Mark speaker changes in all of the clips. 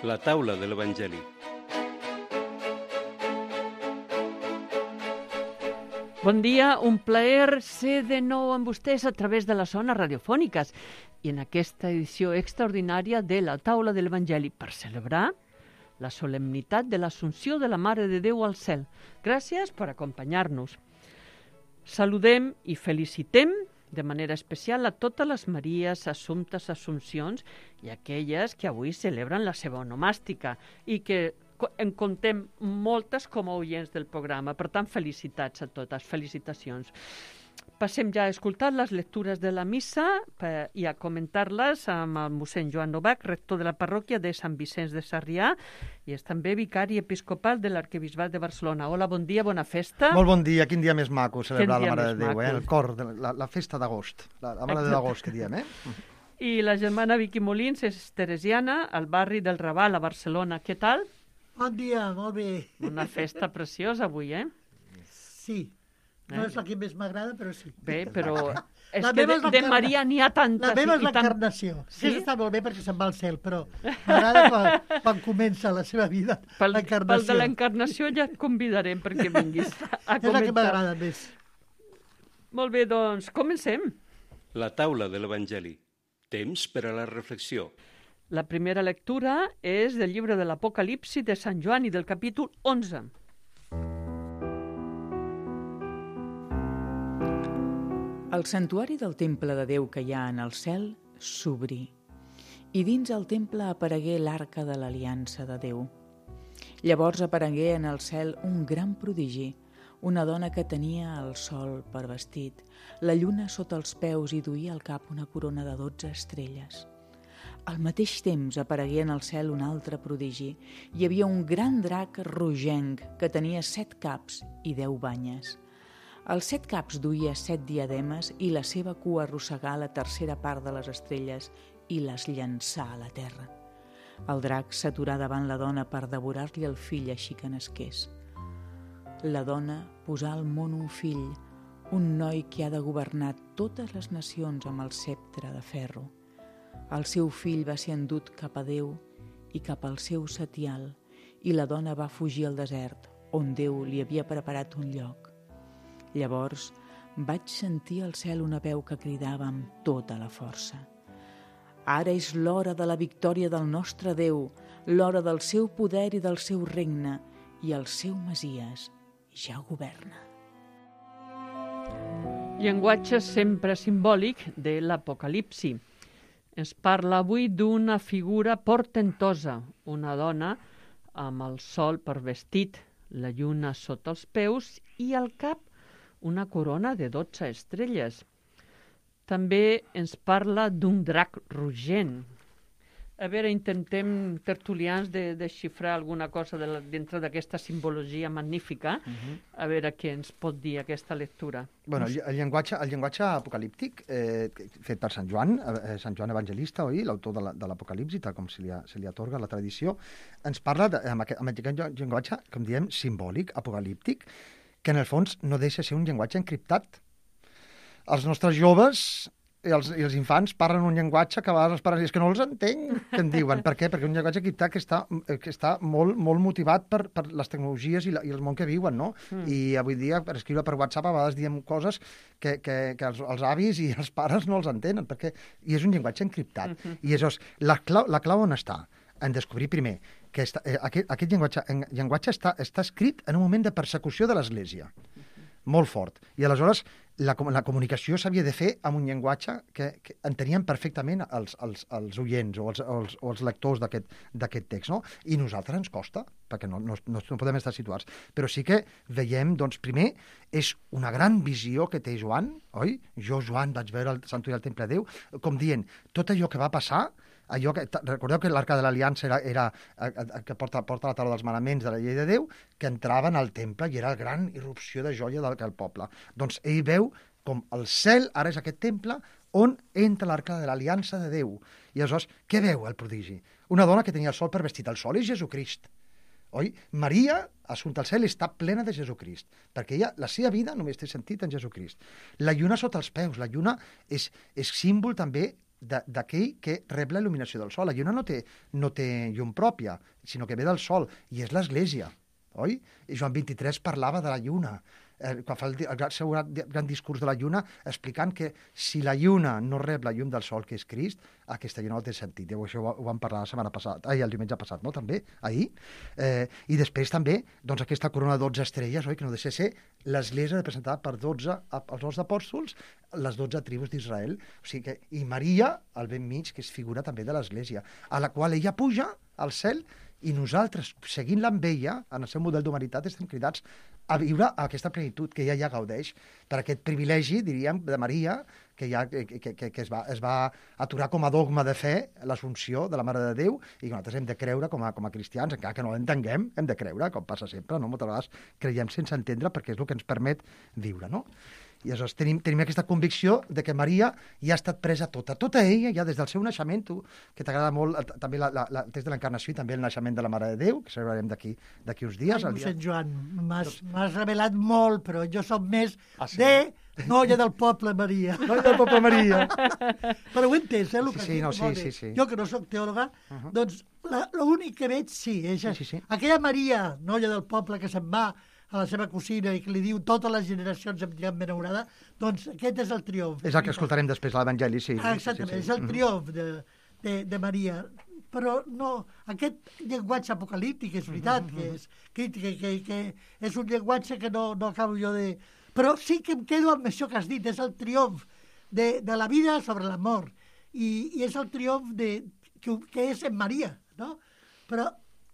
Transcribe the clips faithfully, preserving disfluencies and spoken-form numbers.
Speaker 1: La taula de l'Evangeli.
Speaker 2: Bon dia, un plaer ser de nou amb vostès a través de les zones radiofòniques i en aquesta edició extraordinària de la taula de l'Evangeli per celebrar la solemnitat de l'Assumpció de la Mare de Déu al cel. Gràcies per acompanyar-nos. Saludem i felicitem de manera especial a totes les Maries, Assumptes, Assumpcions i aquelles que avui celebren la seva onomàstica i que en contem moltes com a oients del programa. Per tant, felicitats a totes, felicitacions. Passem ja a escoltar les lectures de la missa i a comentar-les amb el mossèn Joan Novak, rector de la parròquia de Sant Vicenç de Sarrià i és també vicari episcopal de l'Arquebisbat de Barcelona. Hola, bon dia, bona festa.
Speaker 3: Molt bon dia, quin dia més maco celebrar la Mare de Déu,
Speaker 2: maco.
Speaker 3: eh? El cor, de la, la festa d'agost, la, la Mare de d'agost que diem, eh?
Speaker 2: I la germana Vicky Molins és teresiana al barri del Raval a Barcelona. Què tal?
Speaker 4: Bon dia, molt bé.
Speaker 2: Una festa preciosa avui, eh?
Speaker 4: Sí. No
Speaker 2: Eh?
Speaker 4: és la que més m'agrada, però sí.
Speaker 2: Bé, però és
Speaker 4: La
Speaker 2: que
Speaker 4: meva
Speaker 2: de,
Speaker 4: és la
Speaker 2: de
Speaker 4: que-
Speaker 2: Maria n'hi ha tantes.
Speaker 4: La meva és
Speaker 2: i tant-
Speaker 4: l'encarnació.
Speaker 2: Sí?
Speaker 4: Sí? Està molt bé perquè se'n va al cel, però m'agrada quan, quan comença la seva vida,
Speaker 2: Pel, pel
Speaker 4: l'encarnació.
Speaker 2: de l'encarnació ja et convidarem perquè vinguis a
Speaker 4: És la que
Speaker 2: comentar.
Speaker 4: m'agrada més.
Speaker 2: Molt bé, doncs, comencem.
Speaker 1: La taula de l'Evangeli. Temps per a la reflexió.
Speaker 2: La primera lectura és del llibre de l'Apocalipsi de Sant Joan i del capítol onze.
Speaker 5: El santuari del temple de Déu que hi ha en el cel s'obrí, i dins el temple aparegué l'arca de l'aliança de Déu. Llavors aparegué en el cel un gran prodigi, una dona que tenia el sol per vestit, la lluna sota els peus i duia al cap una corona de dotze estrelles. Al mateix temps aparegué en el cel un altre prodigi. Hi havia un gran drac rogenc que tenia set caps i deu banyes. Els set caps duia set diademes i la seva cua arrossegà la tercera part de les estrelles i les llançà a la terra. El drac s'aturà davant la dona per devorar-li el fill així que nasqués. La dona posà al món un fill, un noi que ha de governar totes les nacions amb el ceptre de ferro. El seu fill va ser endut cap a Déu i cap al seu setial, i la dona va fugir al desert, on Déu li havia preparat un lloc. Llavors vaig sentir al cel una veu que cridava amb tota la força. Ara és l'hora de la victòria del nostre Déu, l'hora del seu poder i del seu regne, i el seu Messies ja governa.
Speaker 2: Llenguatge sempre simbòlic de l'Apocalipsi. Ens parla avui d'una figura portentosa, una dona amb el sol per vestit, la lluna sota els peus i al cap una corona de dotze estrelles. També ens parla d'un drac rugent. A veure, intentem, tertulians, de desxifrar alguna cosa de la, dintre d'aquesta simbologia magnífica. Uh-huh. A veure què ens pot dir aquesta lectura.
Speaker 3: Bueno, el, el, llenguatge, el llenguatge apocalíptic, eh, fet per Sant Joan, eh, Sant Joan Evangelista, oi? L'autor de, la, de l'Apocalipsi, tal com se li, ha, se li atorga la tradició, ens parla de, amb, aquest, amb aquest llenguatge, com diem, simbòlic, apocalíptic, que en el fons no deixa de ser un llenguatge encriptat. Els nostres joves i els, i els infants parlen un llenguatge que a vegades els pares diuen que no els entenc, que en diuen. Per què? Perquè un llenguatge encriptat que està, que està molt, molt motivat per, per les tecnologies i, la, i el món que viuen, no? Mm. I avui dia, per escriure per WhatsApp, a vegades diem coses que, que, que els, els avis i els pares no els entenen, perquè i és un llenguatge encriptat. Mm-hmm. I llavors, la clau, la clau on està? En descobrir primer que està, eh, aquest, aquest llenguatge, en, llenguatge està, està escrit en un moment de persecució de l'Església. Molt fort. I aleshores la, la comunicació s'havia de fer amb un llenguatge que, que entenien perfectament els, els, els oients o els, els, o els lectors d'aquest text, no? I nosaltres ens costa, perquè no, no, no, no podem estar situats. Però sí que veiem, doncs, primer, és una gran visió que té Joan, oi? Jo, Joan, vaig veure el santuari del Temple de Déu, com dient, tot allò que va passar, allò que, recordeu que l'Arca de l'Aliança era, era que porta, porta la taula dels manaments de la llei de Déu, que entraven al temple i era la gran irrupció de joia del, del poble. Doncs ell veu com el cel ara és aquest temple on entra l'Arca de l'Aliança de Déu. I aleshores, què veu el prodigi? Una dona que tenia el sol per vestit. El sol és Jesucrist. Oi? Maria, assumpta al cel, està plena de Jesucrist, perquè ella, la seva vida només té sentit en Jesucrist. La lluna sota els peus, la lluna és, és símbol també d'aquell que rep la il·luminació del sol. La lluna no té, no té llum pròpia, sinó que ve del sol, i és l'Església, oi? I Joan vint-i-tres parlava de la lluna, eh, quan fa el, el, el seu gran, gran discurs de la lluna, explicant que si la lluna no rep la llum del sol, que és Crist, aquesta lluna no té sentit. I això ho, ho vam parlar la setmana passada, ai, el diumenge passat, no?, també, ahir. Eh, I després també, doncs, aquesta corona de dotze estrelles, oi?, que no deixa de ser l'Església representada per dotze, els dotze apòstols, les dotze tribus d'Israel. O sigui que, i Maria, al ben mig, que és figura també de l'Església, a la qual ella puja al cel, i nosaltres, seguint-la amb ella, en el seu model d'humanitat, estem cridats a viure aquesta plenitud que ella ja gaudeix, per aquest privilegi, diríem, de Maria, que, ja, que, que, que, que es, va, es va aturar com a dogma de fe l'Assumpció de la Mare de Déu, i que nosaltres hem de creure com a, com a cristians, encara que no l'entenguem, hem de creure, com passa sempre, no? Moltes vegades creiem sense entendre, perquè és el que ens permet viure, no? I aleshores tenim, tenim aquesta convicció de que Maria ja ha estat presa tota, tota ella, ja des del seu naixement, tu, que t'agrada molt també la, la, la, el test de l'encarnació i també el naixement de la Mare de Déu, que celebrarem d'aquí d'aquí uns dies.
Speaker 4: Ai,
Speaker 3: dia...
Speaker 4: mossèn Joan, m'has m'has revelat molt, però jo soc més
Speaker 3: Ah, sí?
Speaker 4: de noia del poble Maria.
Speaker 3: Noia del poble Maria.
Speaker 4: Però ho he entès, eh? El que
Speaker 3: Sí, sí, no, sí,
Speaker 4: molt bé.
Speaker 3: sí, sí.
Speaker 4: Jo, que no sóc teòloga,
Speaker 3: Uh -huh.
Speaker 4: doncs l'únic que veig, sí, és
Speaker 3: Sí, sí, sí.
Speaker 4: aquella Maria, noia del poble, que se'n va a la seva cosina i que li diu totes les generacions em diran benaurada, doncs aquest és el triomf.
Speaker 3: És el que escoltarem després a l'Evangeli, sí.
Speaker 4: Ah, exactament,
Speaker 3: sí, sí, sí.
Speaker 4: és el triomf de, de, de Maria. Però no, aquest llenguatge apocalíptic, és veritat, que és crític, que, que és un llenguatge que no, no acabo jo de... Però sí que em quedo amb això que has dit, és el triomf de, de la vida sobre la mort, i, i és el triomf de, que, que és en Maria, no? Però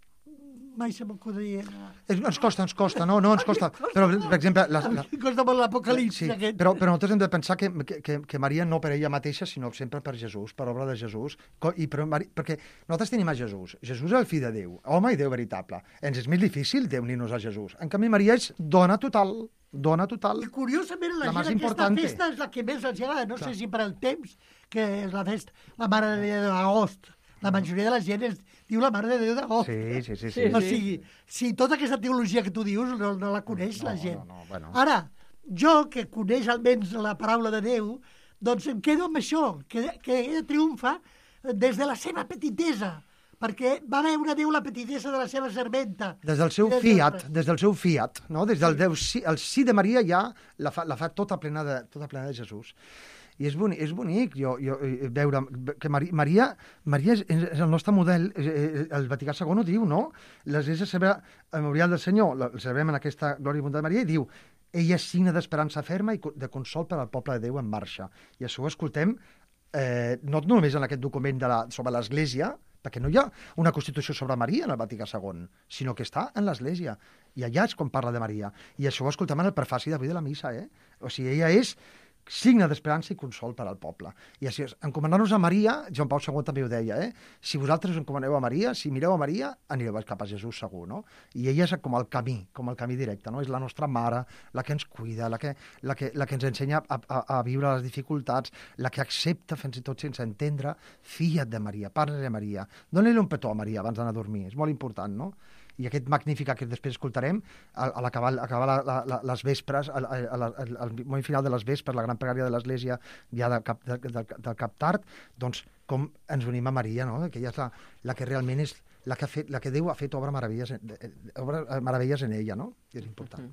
Speaker 4: mai se m'acudiria...
Speaker 3: Ens costa, ens costa, no, no, ens costa. Però, per exemple... La, la...
Speaker 4: Em costa molt l'apocalipsi.
Speaker 3: Sí,
Speaker 4: aquest.
Speaker 3: però, però nosaltres hem de pensar que, que, que Maria no per ella mateixa, sinó sempre per Jesús, per obra de Jesús. I per, perquè nosaltres tenim a Jesús. Jesús és el fill de Déu, home i Déu veritable. Ens és més difícil unir-nos a Jesús. En canvi, Maria és dona total, dona total.
Speaker 4: I curiosament la,
Speaker 3: La
Speaker 4: gent
Speaker 3: més
Speaker 4: aquesta
Speaker 3: importante.
Speaker 4: festa és la que més els agrada. No
Speaker 3: Clar.
Speaker 4: sé si per al temps, que és la festa, la Mare de Déu d'agost. La majoria de la gent es diu la Mare de Déu d'agost.
Speaker 3: Sí, sí, sí. sí.
Speaker 2: Sí,
Speaker 4: O sigui, si tota aquesta teologia que tu dius no, no la coneix
Speaker 3: No,
Speaker 4: la gent.
Speaker 3: no, no, bueno.
Speaker 4: Ara, jo, que coneix almenys la paraula de Déu, doncs em quedo amb això, que, que ella triomfa des de la seva petitesa, perquè va veure Déu la petitesa de la seva serventa.
Speaker 3: Des del seu
Speaker 4: I des
Speaker 3: fiat,
Speaker 4: del-
Speaker 3: des del seu fiat, no? Des del Déu, sí, el sí de Maria ja la fa, la fa tota plena de, tota plena de Jesús. I és bonic, és bonic jo, jo, eh, veure que Maria, Maria, Maria és, és el nostre model, eh, el Vaticà segon ho diu, no? L'Església celebra el Memorial del Senyor, el celebrem en aquesta Glòria i Bondat de Maria, i diu, ella és signe d'esperança ferma i co- de consol per al poble de Déu en marxa. I això ho escoltem eh, no només en aquest document de la, sobre l'Església, perquè no hi ha una Constitució sobre Maria en el Vaticà segon, sinó que està en l'Església. I allà és quan parla de Maria. I això ho escoltem en el prefaci d'avui de la missa, eh? O sigui, ella és signe d'esperança i consol per al poble. I així és, encomanar-nos a Maria, Joan Pau segon també ho deia, eh? Si vosaltres us encomaneu a Maria, si mireu a Maria, anireu cap a Jesús segur, no? I ella és com el camí, com el camí directe, no? És la nostra mare, la que ens cuida, la que, la que, la que ens ensenya a, a, a viure les dificultats, la que accepta fins i tot sense entendre. Fia't de Maria, parla de Maria. Dóna-li un petó a Maria abans d'anar a dormir, és molt important, no? I aquest Magnífica que després escoltarem, a, a l'acabar acabar la, la, la, les vespres, al, al, al, al moment final de les vespres, la gran pregària de l'Església ja del cap, del, del, del cap tard, doncs com ens unim a Maria, no? Que ella és la, la que realment és la que, ha fet, la que Déu ha fet obra meravelles, obra meravelles en ella, no? I és important.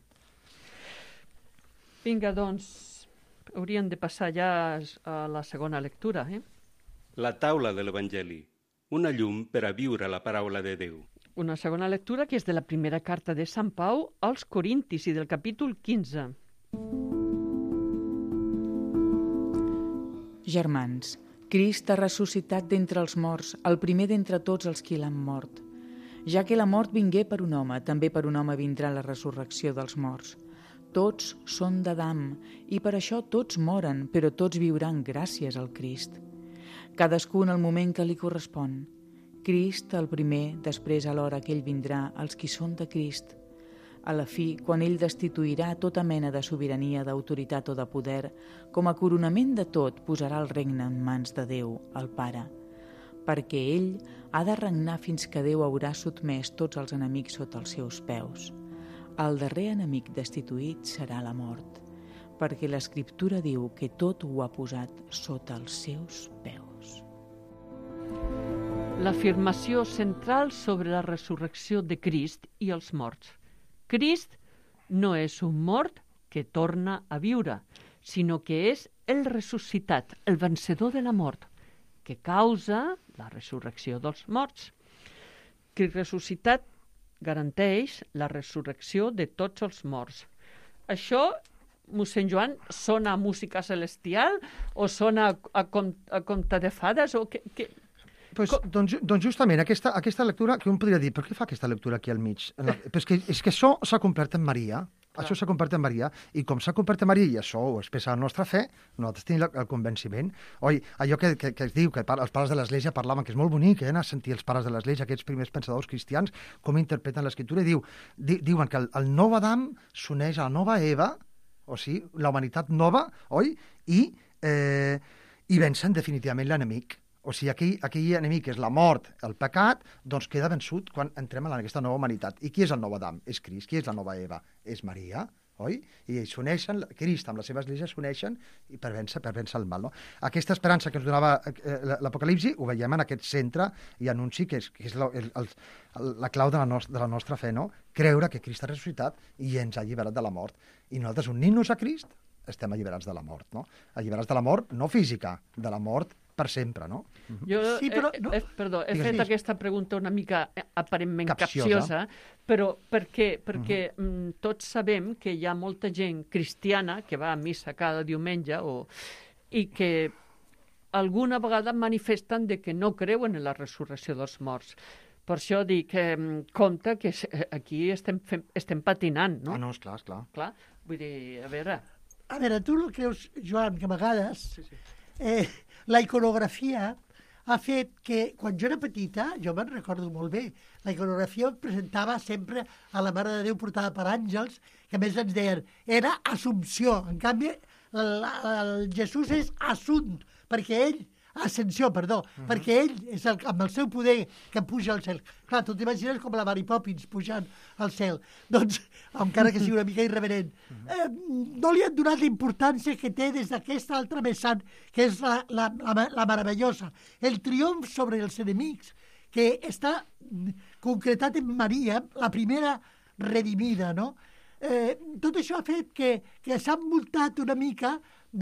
Speaker 2: Vinga, doncs, hauríem de passar ja a la segona lectura, eh?
Speaker 1: La taula de l'Evangeli, una llum per a viure la paraula de Déu.
Speaker 2: Una segona lectura que és de la primera carta de Sant Pau als Corintis i del capítol quinze.
Speaker 5: Germans, Crist ha ressuscitat d'entre els morts, el primer d'entre tots els qui l'han mort. Ja que la mort vingué per un home, també per un home vindrà la resurrecció dels morts. Tots són d'Adam, i per això tots moren, però tots viuran gràcies al Crist. Cadascú en el moment que li correspon. Crist el primer, després alhora que ell vindrà els qui són de Crist. A la fi, quan ell destituirà tota mena de sobirania, d'autoritat o de poder, com a coronament de tot posarà el regne en mans de Déu, el Pare, perquè ell ha de regnar fins que Déu haurà sotmès tots els enemics sota els seus peus. El darrer enemic destituït serà la mort, perquè l'Escriptura diu que tot ho ha posat sota els seus peus.
Speaker 2: l'afirmació central sobre la resurrecció de Crist i els morts. Crist no és un mort que torna a viure, sinó que és el ressuscitat, el vencedor de la mort, que causa la resurrecció dels morts. Crist ressuscitat garanteix la resurrecció de tots els morts. Això, mossèn Joan, sona a música celestial o sona a, a, com, a conte de fades? O que, que...
Speaker 3: Pues, doncs, doncs justament aquesta, aquesta lectura, que un podria dir, per què fa aquesta lectura aquí al mig? La, però és que, és que això s'ha complert en Maria, clar. Això s'ha complert en Maria, i com s'ha complert en Maria, i això ho expressa la nostra fe, nosaltres tenim el convenciment. Oi, allò que, que, que es diu, que els pares de l'Església parlaven, que és molt bonic, eh, anar a sentir els pares de l'Església, aquests primers pensadors cristians, com interpreten l'Escriptura, i diu, di, diuen que el, el nou Adam s'uneix a la nova Eva, o sigui, la humanitat nova, oi? I, eh, i vencen definitivament l'enemic. O sigui, aquell, aquell enemic que és la mort, el pecat, doncs queda vençut quan entrem en aquesta nova humanitat. I qui és el nou Adam? És Crist. Qui és la nova Eva? És Maria, oi? I s'uneixen, Crist amb la seva església s'uneixen i per vèncer, per vèncer el mal. No? Aquesta esperança que ens donava l'Apocalipsi ho veiem en aquest centre i anunci que és, que és la, el, el, la clau de la, nostra, de la nostra fe, no? Creure que Crist ha ressuscitat i ens ha alliberat de la mort. I nosaltres, unint-nos a Crist, estem alliberats de la mort, no? Alliberats de la mort no física, de la mort per sempre, no?
Speaker 2: Jo
Speaker 4: Sí, però,
Speaker 2: he,
Speaker 4: no.
Speaker 2: he, perdó, he
Speaker 3: Digues,
Speaker 2: fet
Speaker 3: digues.
Speaker 2: aquesta pregunta una mica eh, aparentment
Speaker 3: Capciosa.
Speaker 2: capciosa, però perquè, perquè uh -huh. mm, tots sabem que hi ha molta gent cristiana que va a missa cada diumenge o, i que alguna vegada manifesten de que no creuen en la resurrecció dels morts. Per això dic que mm, compte que aquí estem, fem, estem patinant, no?
Speaker 3: Ah, no, esclar, esclar.
Speaker 2: Clar, vull dir, a veure...
Speaker 4: A veure, tu no creus, Joan, que a vegades
Speaker 2: Sí, sí.
Speaker 4: eh, la iconografia ha fet que, quan jo era petita, jo me'n recordo molt bé, la iconografia presentava sempre a la Mare de Déu portada per àngels, que a més ens deien, era Assumpció. En canvi, el, el Jesús és Assunt, perquè ell, Ascensió, perdó, uh -huh. perquè ell és el, amb el seu poder que puja al cel. Clar, tu t'imagines com la Mary Poppins pujant al cel. Doncs, encara que sigui una mica irreverent, eh, no li han donat la importància que té des d'aquesta altra vessant, que és la, la, la, la meravellosa. El triomf sobre els enemics, que està concretat en Maria, la primera redimida, no? Eh, tot això ha fet que, que s'ha envoltat una mica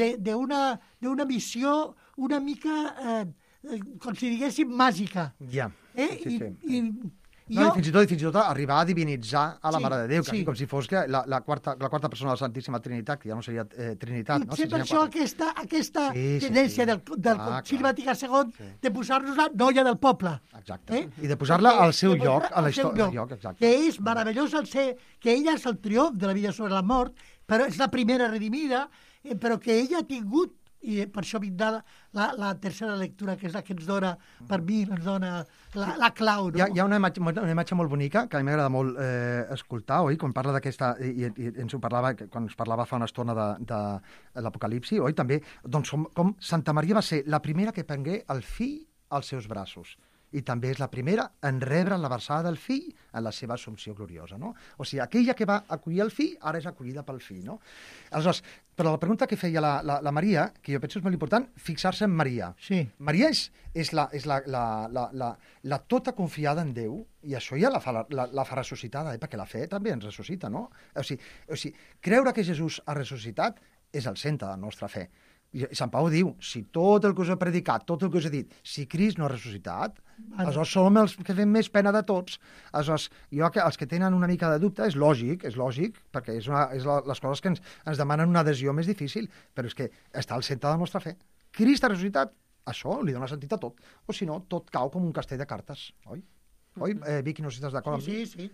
Speaker 4: d'una missió una mica, eh, com si diguéssim, màgica.
Speaker 3: Ja,
Speaker 4: Eh?
Speaker 3: sí,
Speaker 4: I,
Speaker 3: sí.
Speaker 4: i, i
Speaker 3: No,
Speaker 4: jo,
Speaker 3: i fins i tot, fins i tot arribar a divinitzar a la
Speaker 4: Sí,
Speaker 3: Mare de Déu, quasi
Speaker 4: sí.
Speaker 3: com si fos que la, la, quarta, la quarta persona de la Santíssima Trinitat, que ja no seria eh, Trinitat, no?
Speaker 4: potser
Speaker 3: Si
Speaker 4: per
Speaker 3: seria
Speaker 4: això
Speaker 3: quatre.
Speaker 4: aquesta, aquesta
Speaker 3: Sí, sí,
Speaker 4: tendència
Speaker 3: sí.
Speaker 4: del, del
Speaker 3: Ah,
Speaker 4: Concili
Speaker 3: clar.
Speaker 4: Vaticà segon
Speaker 3: Sí.
Speaker 4: de posar-nos la noia del poble.
Speaker 3: Exacte.
Speaker 4: Eh?
Speaker 3: I de posar-la al seu
Speaker 4: De posar-la
Speaker 3: lloc, a la
Speaker 4: al seu
Speaker 3: història. Lloc, exacte.
Speaker 4: Que és meravellós el ser, que ella és el triomf de la vida sobre la mort, però és la primera redimida, eh, però que ella ha tingut, i per això vindrà la, la tercera lectura, que és la que ens dona, per mi, ens dona la, la clau. No?
Speaker 3: Hi ha, hi ha una, imatge, una imatge molt bonica que a mi m'agrada molt eh, escoltar, oi? Quan parla d'aquesta, i, i, i ens ho parlava, quan ens parlava fa una estona de, de l'Apocalipsi, oi? També, doncs, com, com Santa Maria va ser la primera que prengué el fill als seus braços. I també és la primera en rebre la versada del fill en la seva assumpció gloriosa, no? O sigui, aquella que va acollir el fill, ara és acollida pel fill, no? Aleshores, però la pregunta que feia la, la, la Maria, que jo penso és molt important, fixar-se en Maria.
Speaker 4: Sí.
Speaker 3: Maria és, és, la, és la, la, la, la, la tota confiada en Déu, i això ja la fa, la, la fa ressuscitada, eh? Perquè la fe també ens ressuscita, no? O sigui, o sigui, creure que Jesús ha ressuscitat és el centre de la nostra fe. I Sant Pau diu, si tot el que us he predicat, tot el que us he dit, si Crist no ha ressuscitat, aleshores som els que fem més pena de tots. Aleshores, jo, que els que tenen una mica de dubte, és lògic, és lògic, perquè és, una, és la, les coses que ens, ens demanen una adhesió més difícil, però és que està al centre de la nostra fe. Crist ha ressuscitat, això li dona sentit a tot. O si no, tot cau com un castell de cartes, oi? Oi, eh, Vicky, no sé si estàs d'acord amb mi?
Speaker 4: Sí, sí.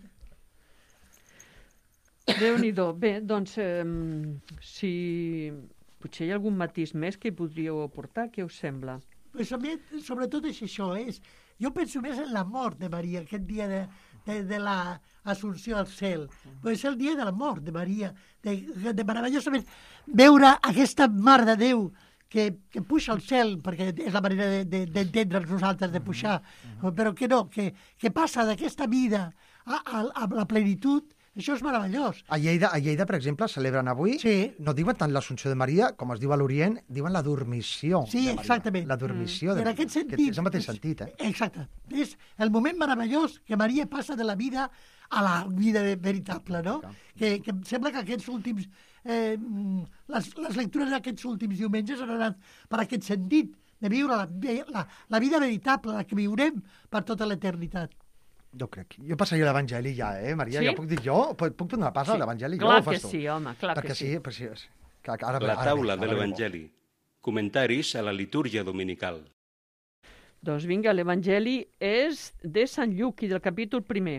Speaker 2: Déu-n'hi-do. Bé, doncs, eh, si potser hi ha algun matís més que hi podríeu aportar, què us sembla?
Speaker 4: Pues a mi, sobretot és això, és... Jo penso més en la mort de Maria, aquest dia de, de, de l'Assumpció al cel. Però és el dia de la mort de Maria, de, de meravellosament veure aquesta Mare de Déu que, que puja al cel, perquè és la manera d'entendre'ns de, nosaltres, de pujar, però que no, que, que passa d'aquesta vida a, a, a la plenitud Això és meravellós.
Speaker 3: A Lleida, a Lleida, per exemple, celebren avui,
Speaker 4: Sí.
Speaker 3: no diuen tant l'Assumpció de Maria, com es diu a l'Orient, diuen la dormició
Speaker 4: Sí,
Speaker 3: de Maria.
Speaker 4: exactament.
Speaker 3: La dormició de
Speaker 4: En
Speaker 3: Maria.
Speaker 4: aquest sentit...
Speaker 3: Que és el mateix sentit, eh?
Speaker 4: Exacte. És el moment meravellós que Maria passa de la vida a la vida veritable, no? Que, que em sembla que aquests últims... Eh, les, les lectures d'aquests últims diumenges han anat per aquest sentit, de viure la, la, la vida veritable, la que viurem per tota l'eternitat.
Speaker 3: Jo crec. Jo passaria l'Evangeli ja, eh, Maria?
Speaker 2: Sí?
Speaker 3: Ja puc dir jo? Puc, puc donar pas a l'Evangeli?
Speaker 2: Clar
Speaker 3: Jo, o
Speaker 2: que
Speaker 3: fas tu?
Speaker 2: sí, home, clar
Speaker 3: Perquè
Speaker 2: que sí.
Speaker 3: sí. Perquè sí, sí. Que ara,
Speaker 1: La
Speaker 3: ara
Speaker 1: taula
Speaker 3: ara
Speaker 1: de
Speaker 3: ve
Speaker 1: l'Evangeli. Comentaris a la litúrgia dominical.
Speaker 2: Doncs vinga, l'Evangeli és de Sant Lluc i del capítol primer.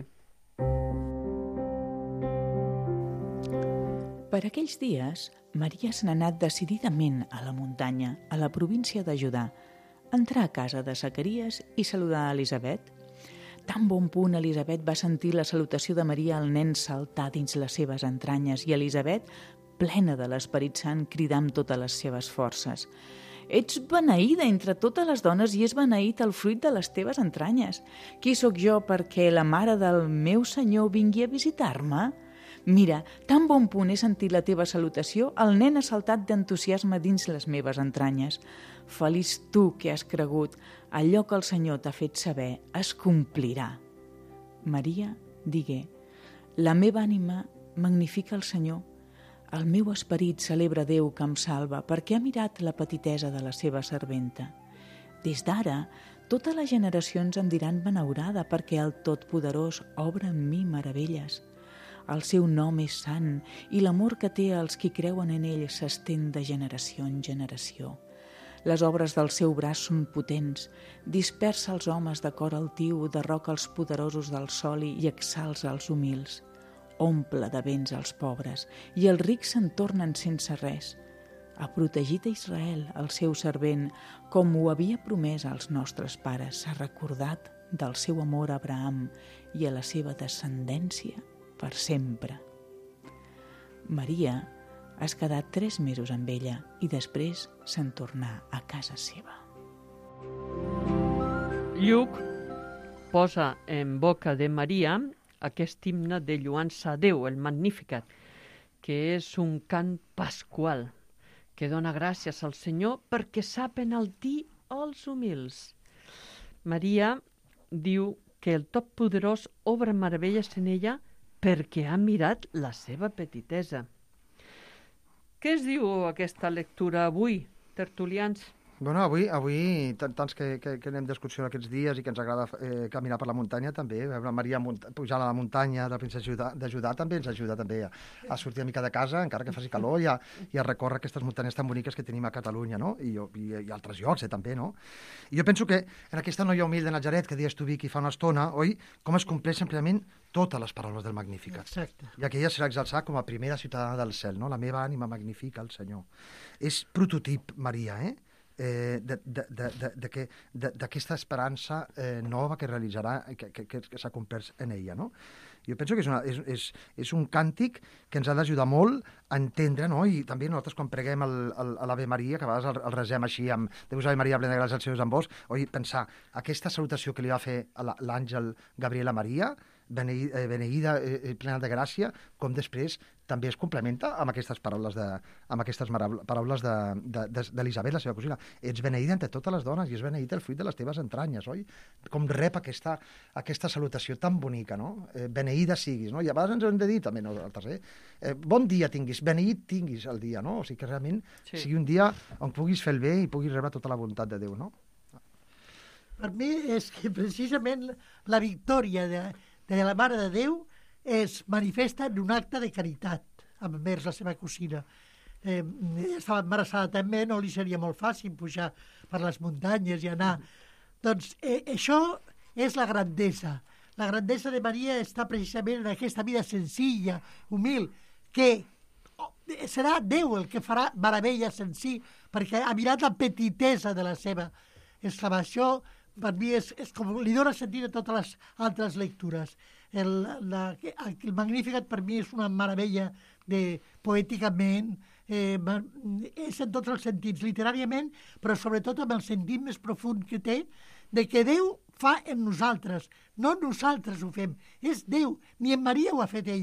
Speaker 5: Per aquells dies, Maria se n'ha anat decididament a la muntanya, a la província de Judà, entrar a casa de Zacaries i saludar a Elisabet. Tan bon punt Elisabet va sentir la salutació de Maria al nen saltar dins les seves entranyes i Elisabet, plena de l'Esperit Sant, cridar amb totes les seves forces: «Ets beneïda entre totes les dones i és beneït el fruit de les teves entranyes. Qui sóc jo perquè la mare del meu Senyor vingui a visitar-me? Mira, tan bon punt he sentit la teva salutació, el nen ha saltat d'entusiasme dins les meves entranyes. Feliç tu que has cregut, allò que el Senyor t'ha fet saber es complirà». Maria digué: «La meva ànima magnifica el Senyor. El meu esperit celebra Déu que em salva, perquè ha mirat la petitesa de la seva serventa. Des d'ara, totes les generacions em diran benaurada, perquè el Totpoderós obre en mi meravelles. El seu nom és sant i l'amor que té als qui creuen en ell s'estén de generació en generació. Les obres del seu braç són potents, dispersa els homes de cor altiu, derroca els poderosos del sol i exalça els humils. Omple de béns als pobres i els rics se'n tornen sense res. Ha protegit a Israel, el seu servent, com ho havia promès als nostres pares. S'ha recordat del seu amor a Abraham i a la seva descendència per sempre». Maria es quedà tres mesos amb ella i després se'n tornà a casa seva.
Speaker 2: Lluc posa en boca de Maria aquest himne de lluança a Déu, el Magnificat, que és un cant pasqual que dona gràcies al Senyor perquè sap enaltir els humils. Maria diu que el Totpoderós obra meravelles en ella perquè ha mirat la seva petitesa. Què es diu aquesta lectura avui, tertulians?
Speaker 3: Bueno, avui, avui tants que, que, que anem d'excursió aquests dies i que ens agrada eh, caminar per la muntanya també, veure Maria pujar a la muntanya de Princesa de Judà també ens ajuda també a, a sortir una mica de casa, encara que faci calor, i a, i a recórrer aquestes muntanyes tan boniques que tenim a Catalunya, no? I, i, i altres llocs, eh, també, no? I jo penso que en aquesta noia humil de Natzaret que deies tu, Vicky, fa una estona, oi? Com es compleixen plenament totes les paraules del Magnificat.
Speaker 4: Exacte.
Speaker 3: I aquella serà exalçada com a primera ciutadana del cel, no? La meva ànima magnifica el Senyor. És prototip, Maria, eh? Eh, d'aquesta esperança eh, nova que realitzarà, que, que, que s'ha complert en ella, no? Jo penso que és, una, és, és, és un càntic que ens ha d'ajudar molt a entendre, no? I també nosaltres quan preguem el, el, a l'Ave Maria, que a vegades el, el resem així amb Deus Ave Maria, plena de gràcia, el Senyor és amb vos, oi, pensar, aquesta salutació que li va fer l'àngel Gabriel a Maria, beneïda, eh, beneïda eh, plena de gràcia, com després també es complementa amb aquestes paraules de, amb aquestes paraules d'Elisabet, la seva cosina. Ets beneïda entre totes les dones i és beneït el fruit de les teves entranyes, oi? Com rep aquesta, aquesta salutació tan bonica, no? Eh, beneïda siguis, no? I a vegades ens ho hem de dir també nosaltres, eh? eh? Bon dia tinguis, beneït tinguis el dia, no? O sigui que realment sí. sigui un dia on puguis fer el bé i puguis rebre tota la voluntat de Déu, no?
Speaker 4: Per mi és que precisament la victòria de, de la Mare de Déu es manifesta en un acte de caritat envers la seva cosina. Eh, estava embarassada també, no li seria molt fàcil pujar per les muntanyes i anar. Doncs eh, això és la grandesa. La grandesa de Maria està precisament en aquesta vida senzilla, humil, que serà Déu el que farà meravelles en si, perquè ha mirat la petitesa de la seva exclamació. Per mi és, és com li dona sentit a totes les altres lectures. El, la, el Magnificat per mi és una meravella de, poèticament, eh, és en tots els sentits, literàriament, però sobretot amb el sentit més profund que té, de que Déu fa en nosaltres, no nosaltres ho fem, és Déu, ni en Maria ho ha fet ella,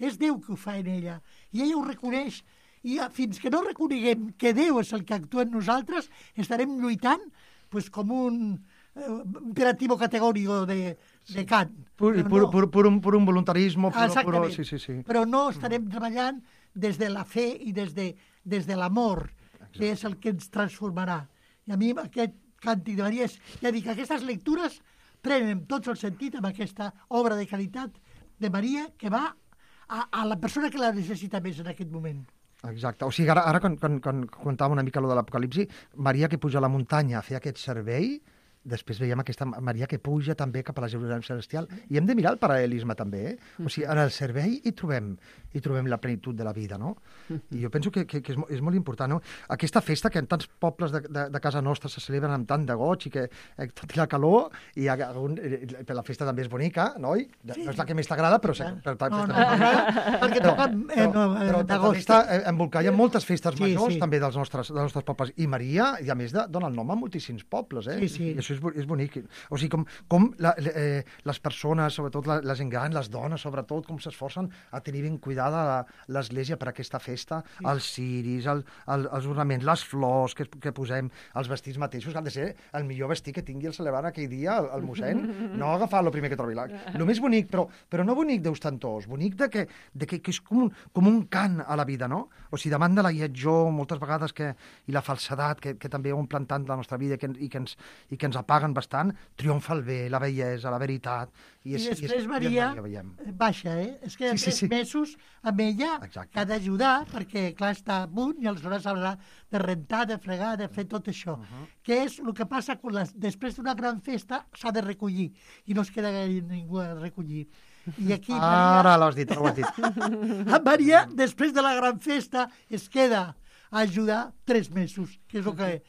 Speaker 4: és Déu que ho fa en ella. I ella ho reconeix. I fins que no reconeguem que Déu és el que actua en nosaltres, estarem lluitant pues, com un eh, imperativo categórico de, de Kant.
Speaker 3: Pur,
Speaker 4: Però
Speaker 3: pur,
Speaker 4: no-
Speaker 3: pur, pur, un, pur un voluntarismo. Puro, puro,
Speaker 4: Exactament.
Speaker 3: sí, sí, sí.
Speaker 4: Però no estarem treballant des de la fe i des de, des de l'amor, que és el que ens transformarà. I a mi aquest càntic de Maria és... Ja dic, aquestes lectures prenen tots el sentit amb aquesta obra de caritat de Maria que va a, a la persona que la necessita més en aquest moment.
Speaker 3: Exacte. O sigui, ara, ara quan, quan, quan comentàvem una mica lo de l'Apocalipsi, Maria que puja a la muntanya a fer aquest servei, després veiem aquesta Maria que puja també cap a la Jerusalem celestial. I hem de mirar el paral·lelisme també, eh? O sigui, en el servei hi trobem, hi trobem la plenitud de la vida, no? I jo penso que, que, que és, mo- és molt important, no? Aquesta festa que en tants pobles de, de, de casa nostra se celebren amb tant de goig i que eh, tot i la calor, i hi ha algun, eh, la festa també és bonica, no? I
Speaker 4: Sí.
Speaker 3: no és la que més t'agrada, però... Se, però,
Speaker 4: No, no,
Speaker 3: però-
Speaker 4: no, perquè toca eh,
Speaker 3: però,
Speaker 4: no,
Speaker 3: però, però també
Speaker 4: d'agost.
Speaker 3: està eh, embolcada, hi ha moltes festes
Speaker 4: Sí,
Speaker 3: majors
Speaker 4: sí.
Speaker 3: també dels nostres, dels nostres pobles. I Maria, i a més, de, dona el nom a moltíssims pobles, eh?
Speaker 4: Sí, sí.
Speaker 3: I això és, bo- és bonic. O sigui, com, com la, eh, les persones, sobretot la, la gent gran, les dones, sobretot, com s'esforcen a tenir ben cuidada la- l'església per a aquesta festa, sí. Els ciris, el, el, els ornaments, les flors que, que posem, els vestits mateixos, que han de ser el millor vestit que tingui el celebrant aquell dia, el, el mossèn, no agafar el primer que trobi. La, el més bonic, però, però no bonic d'ostentós, bonic de que, de que, que és com un, com un cant a la vida, no? O sigui, davant de la lletjor, moltes vegades, que, i la falsedat, que, que també omplen tant la nostra vida i que, i que, ens, i que ens apaguen bastant, triomfa el bé, la bellesa, la veritat.
Speaker 4: I
Speaker 3: és,
Speaker 4: després
Speaker 3: és,
Speaker 4: Maria
Speaker 3: I veiem.
Speaker 4: baixa, eh? És que hi ha
Speaker 3: Sí, sí,
Speaker 4: tres
Speaker 3: sí.
Speaker 4: mesos amb ella
Speaker 3: Exacte.
Speaker 4: que ha d'ajudar, perquè, clar, està a punt i aleshores haurà de rentar, de fregar, de fer tot això. Uh -huh. Que és el que passa quan les, després d'una gran festa s'ha de recollir i no es queda gaire ningú a recollir. I aquí
Speaker 3: Ara l'has dit, ara ho has dit.
Speaker 4: Maria, Maria, després de la gran festa, es queda a ajudar tres mesos, que és el que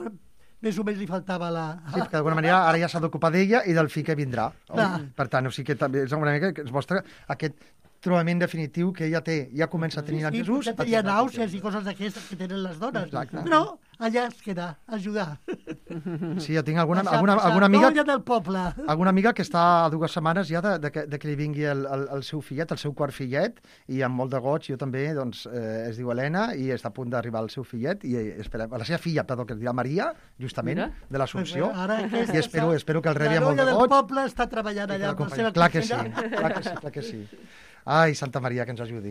Speaker 4: més o menys li faltava a la...
Speaker 3: Sí, perquè d'alguna manera ara ja s'ha d'ocupar d'ella i del fill que vindrà.
Speaker 4: Clar.
Speaker 3: Per tant, o sigui que també és una mica que ens mostra aquest trobament definitiu que ella té, ja comença a tenir en
Speaker 4: Sí,
Speaker 3: Jesús.
Speaker 4: ja tenia nàusees i coses d'aquestes que tenen les dones.
Speaker 3: Exacte.
Speaker 4: Però allà es queda, a ajudar.
Speaker 3: Sí, jo tinc alguna,
Speaker 4: Passar-
Speaker 3: alguna,
Speaker 4: passar
Speaker 3: alguna amiga...
Speaker 4: Dolla del poble.
Speaker 3: Alguna amiga que està a dues setmanes ja de, de, que, de que li vingui el, el, el seu fillet, el seu quart fillet, i amb molt de goig, jo també, doncs, eh, es diu Helena, i està a punt d'arribar el seu fillet, i eh, esperem, la seva filla, perdó, que es dirà Maria, justament,
Speaker 2: Mira.
Speaker 3: de l'Assumpció,
Speaker 4: Ara aquesta-
Speaker 3: i espero, espero que el rebi amb
Speaker 4: La
Speaker 3: molt de
Speaker 4: dolla
Speaker 3: goig.
Speaker 4: del poble està treballant
Speaker 3: i que
Speaker 4: allà amb la
Speaker 3: l'acompanyi.
Speaker 4: seva
Speaker 3: Clar que sí,
Speaker 4: cosina.
Speaker 3: clar que sí, clar que sí. Ai, Santa Maria, que ens ajudi.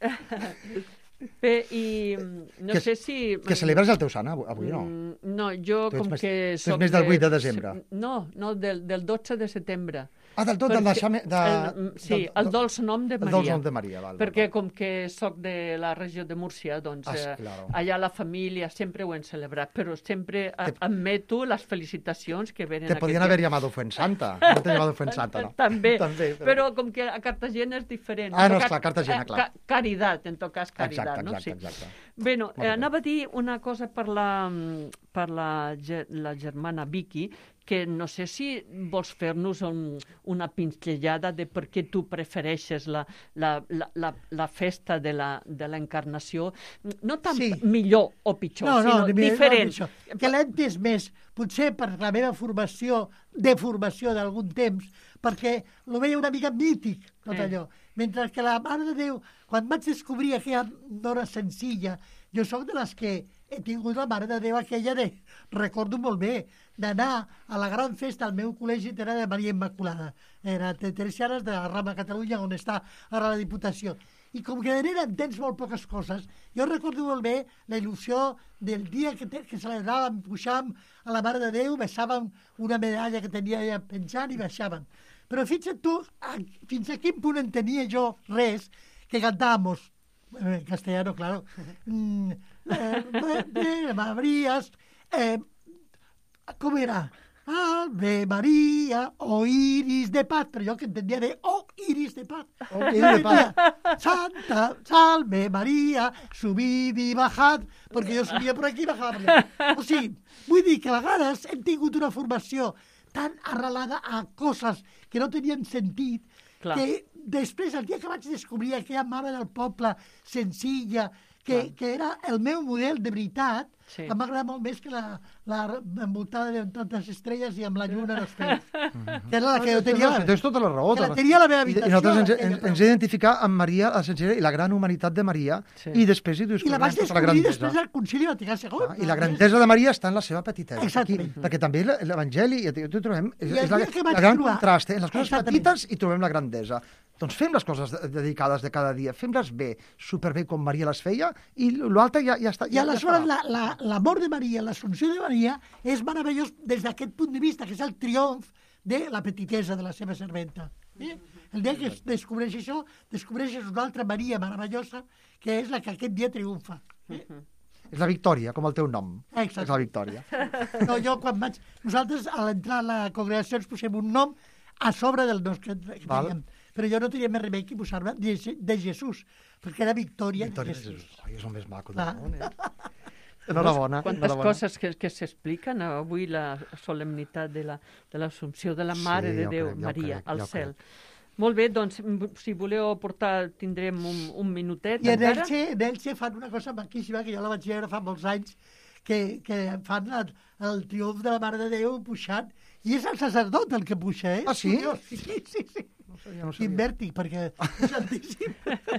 Speaker 2: Bé, i mm, no
Speaker 3: Que-
Speaker 2: sé si...
Speaker 3: Que celebres el teu sant avui, avui no?
Speaker 2: Mm, No, jo
Speaker 3: Tu ets
Speaker 2: com
Speaker 3: més-
Speaker 2: que
Speaker 3: tu ets
Speaker 2: soc...
Speaker 3: més del vuit de desembre.
Speaker 2: No, no, del, del dotze de setembre.
Speaker 3: Ah, del tot, del
Speaker 2: Perquè-
Speaker 3: naixement... De,
Speaker 2: el, sí,
Speaker 3: del-
Speaker 2: el dolç nom de
Speaker 3: el
Speaker 2: Maria.
Speaker 3: dolç nom de Maria, val. val,
Speaker 2: Perquè
Speaker 3: val.
Speaker 2: com que sóc de la regió de Múrcia, doncs
Speaker 3: Ah,
Speaker 2: eh,
Speaker 3: claro.
Speaker 2: allà la família sempre ho hem celebrat, però sempre a,
Speaker 3: Te-
Speaker 2: admeto les felicitacions que venen
Speaker 3: Te podien
Speaker 2: aquest
Speaker 3: haber
Speaker 2: dia.
Speaker 3: llamado Fuensanta. No te llamado Fuensanta, no?
Speaker 2: També,
Speaker 3: També,
Speaker 2: però... però com que a Cartagena és diferent.
Speaker 3: Ah, no,
Speaker 2: En tot
Speaker 3: esclar,
Speaker 2: cas,
Speaker 3: Cartagena,
Speaker 2: eh,
Speaker 3: clar.
Speaker 2: ca- Caritat, en tot cas, caritat,
Speaker 3: Exacte,
Speaker 2: no?
Speaker 3: exacte,
Speaker 2: Sí.
Speaker 3: exacte.
Speaker 2: Bé, no,
Speaker 3: Molt
Speaker 2: eh,
Speaker 3: bé.
Speaker 2: anava a dir una cosa per la, per la, ge- la germana Vicky, que no sé si vols fer-nos un, una pinzellada de per què tu prefereixes la, la, la, la, la festa de la, de l'encarnació, no tant
Speaker 4: Sí.
Speaker 2: millor o pitjor,
Speaker 4: No, no,
Speaker 2: sinó
Speaker 4: ni mi-
Speaker 2: diferent.
Speaker 4: no, això. Que l'he entès més, potser per la meva formació, de formació d'algun temps, perquè lo veia una mica mític, tot
Speaker 2: Eh.
Speaker 4: allò. Mentre que la Mare de Déu, quan vaig descobrir aquella dona senzilla, jo sóc de les que he tingut la Mare de Déu aquella de, recordo molt bé, d'anar a la gran festa al meu col·legi era de Maria Immaculada. Era de Teresianes de la Rama Catalunya, on està ara la Diputació. I com que de nena entens molt poques coses, jo recordo molt bé la il·lusió del dia que, te, que celebràvem, pujàvem a la Mare de Déu, baixàvem una medalla que tenia ella penjant i baixàvem. Però fixa't tu, a, fins a quin punt entenia jo res que cantàvem en castellano, claro. Mm, eh, eh, Marías, eh, com era? Ave María, o iris de paz, però jo que entenia de oh, iris de paz.
Speaker 3: Oh, iris de paz.
Speaker 4: Santa, salve María, subid i bajad, perquè jo subia per aquí i bajava per allà. O sigui, vull dir que a vegades hem tingut una formació tan arrelada a coses que no tenien sentit,
Speaker 2: Clar.
Speaker 4: que després, el dia que vaig descobrir aquella mare del poble senzilla, que, que era el meu model de veritat,
Speaker 2: Sí.
Speaker 4: Em va agradar molt més que la, la envoltada de tantes estrelles i amb la lluna als peus. Que era la que jo tenia.
Speaker 3: No, tens tota la raó.
Speaker 4: Que la
Speaker 3: tota
Speaker 4: tenia a la meva
Speaker 3: I,
Speaker 4: habitació.
Speaker 3: I nosaltres ens,
Speaker 4: aquella,
Speaker 3: ens,
Speaker 4: però-
Speaker 3: ens identificar amb Maria, la sencera i la gran humanitat de Maria,
Speaker 2: Sí.
Speaker 3: i després hi
Speaker 4: I la
Speaker 3: descobrirem
Speaker 4: vaig
Speaker 3: tota la
Speaker 4: descobrir
Speaker 3: grandesa.
Speaker 4: després del Concili Vaticà segon.
Speaker 3: Ah, I la grandesa de Maria està en la seva petitesa.
Speaker 4: Exactament.
Speaker 3: Aquí, perquè també l'Evangeli, ja t'ho t'ho trobem, és,
Speaker 4: I el
Speaker 3: és la,
Speaker 4: dia que vaig
Speaker 3: la gran
Speaker 4: trobar-
Speaker 3: contrast. Eh? En les coses
Speaker 4: Exactament.
Speaker 3: petites hi trobem la grandesa. Doncs fem les coses de- dedicades de cada dia, fem-les bé, superbé com Maria les feia, i l'altre ja, ja està.
Speaker 4: I
Speaker 3: Ja,
Speaker 4: aleshores
Speaker 3: ja
Speaker 4: la- la- l'amor de Maria, l'assumpció de Maria, és meravellós des d'aquest punt de vista, que és el triomf de la petitesa de la seva serventa. Eh? El dia que es descobreix això, descobreixes una altra Maria meravellosa, que és la que aquest dia triomfa. Eh?
Speaker 3: És la victòria, com el teu nom.
Speaker 4: Exacte.
Speaker 3: És la victòria.
Speaker 4: No, jo quan vaig... Nosaltres, a l'entrar a la congregació, ens posem un nom a sobre del nostre que
Speaker 3: Val.
Speaker 4: teníem. Però jo no tenia més remei que posar-me de, de Jesús, perquè era victòria,
Speaker 3: Victòria
Speaker 4: de
Speaker 3: de
Speaker 4: Jesús.
Speaker 3: Jesús. Ai, és el més maco del
Speaker 4: Clar.
Speaker 3: món, eh? Enhorabona.
Speaker 2: Quantes
Speaker 3: enhorabona.
Speaker 2: coses que, que s'expliquen avui, la solemnitat de la- de l'Assumpció de la Mare
Speaker 3: Sí,
Speaker 2: de
Speaker 3: jo
Speaker 2: Déu,
Speaker 3: crec, jo
Speaker 2: Maria,
Speaker 3: crec,
Speaker 2: al
Speaker 3: jo
Speaker 2: cel.
Speaker 3: crec.
Speaker 2: Molt bé, doncs, m- si voleu aportar, tindrem un, un minutet
Speaker 4: I en
Speaker 2: encara.
Speaker 4: Elche, en Elche fan una cosa maquíssima, que jo la vaig veure fa molts anys, que, que fan el, el triomf de la Mare de Déu pujant, i és el sacerdot el que puja, eh?
Speaker 3: Ah, sí?
Speaker 4: Curiós, sí, sí, sí.
Speaker 3: No sabia, no sabia.
Speaker 4: Quin vèrtic, perquè és altíssim.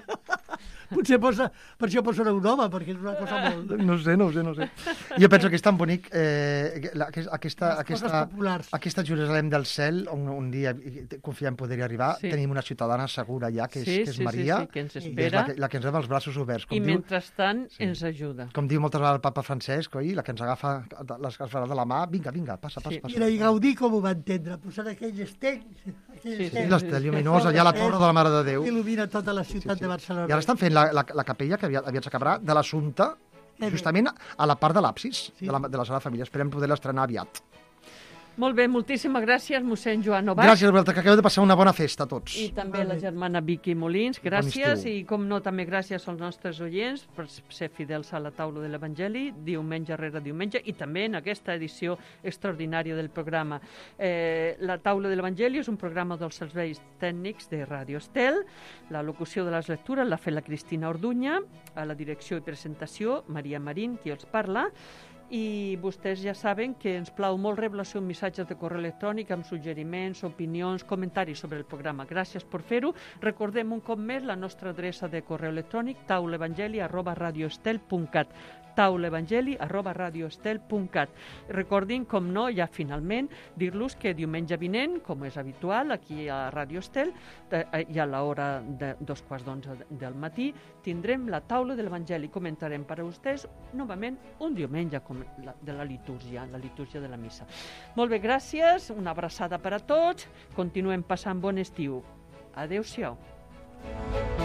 Speaker 4: Potser posa, per això posa un home, perquè és una cosa molt...
Speaker 3: No ho sé, no ho sé, no ho sé. Jo penso que és tan bonic eh, la, aquest- aquesta,
Speaker 4: Les coses
Speaker 3: aquesta,
Speaker 4: populars.
Speaker 3: aquesta Jerusalem del cel, on un dia i- i confiem poder arribar,
Speaker 2: Sí.
Speaker 3: tenim una ciutadana segura ja, que és,
Speaker 2: Sí,
Speaker 3: que és
Speaker 2: sí, sí,
Speaker 3: Maria,
Speaker 2: sí, que ens
Speaker 3: i és
Speaker 2: espera.
Speaker 3: la que, la que ens rep els braços oberts. Com
Speaker 2: I
Speaker 3: diu,
Speaker 2: mentrestant
Speaker 3: Sí.
Speaker 2: ens ajuda.
Speaker 3: com diu moltes vegades el papa Francesc, oi? La que ens agafa les agafarà de la mà, vinga, vinga, passa, passa,
Speaker 2: Sí.
Speaker 3: passa.
Speaker 4: Mira, i Gaudí com ho va entendre, posant aquell esteny, aquell
Speaker 2: Sí, sí,
Speaker 3: Sí,
Speaker 4: esteny
Speaker 3: l'estel lluminós allà a la torre de la Mare de Déu.
Speaker 4: que il·lumina tota la ciutat de Barcelona.
Speaker 3: I ara estan fent la, la, la capella que aviat, aviat s'acabarà de l'Assumpta,
Speaker 4: Eh bé.
Speaker 3: justament a la part de l'absis
Speaker 4: Sí.
Speaker 3: de, la, de la Sagrada Família. Esperem poder l'estrenar aviat.
Speaker 2: Molt bé, moltíssimes gràcies, mossèn Joan Novart.
Speaker 3: Gràcies, Roberta, que acabeu de passar una bona festa a tots.
Speaker 2: I també
Speaker 4: Molt
Speaker 2: la
Speaker 4: bé.
Speaker 2: germana Vicky Molins, gràcies.
Speaker 3: estiu.
Speaker 2: I com no, també gràcies als nostres oients per ser fidels a la taula de l'Evangeli, diumenge rere diumenge, i també en aquesta edició extraordinària del programa. Eh, la taula de l'Evangeli és un programa dels serveis tècnics de Ràdio Estel. La locució de les lectures l'ha fet la Cristina Orduña, a la direcció i presentació, Maria Marín, qui els parla. I vostès ja saben que ens plau molt rebre els seus missatges de correu electrònic amb suggeriments, opinions, comentaris sobre el programa. Gràcies per fer-ho. Recordem un cop més la nostra adreça de correu electrònic taulaevangeli arroba radioestel punt cat taulaevangeli arroba radioestel punt cat. Recordin, com no, ja finalment, dir-los que diumenge vinent, com és habitual, aquí a Ràdio Estel, eh, i a l'hora de dos quarts d'onze del matí, tindrem la taula de l'Evangeli. Comentarem per a vostès, novament, un diumenge com la, de la litúrgia, la litúrgia de la missa. Molt bé, gràcies, una abraçada per a tots, continuem passant bon estiu. Adéu-siau.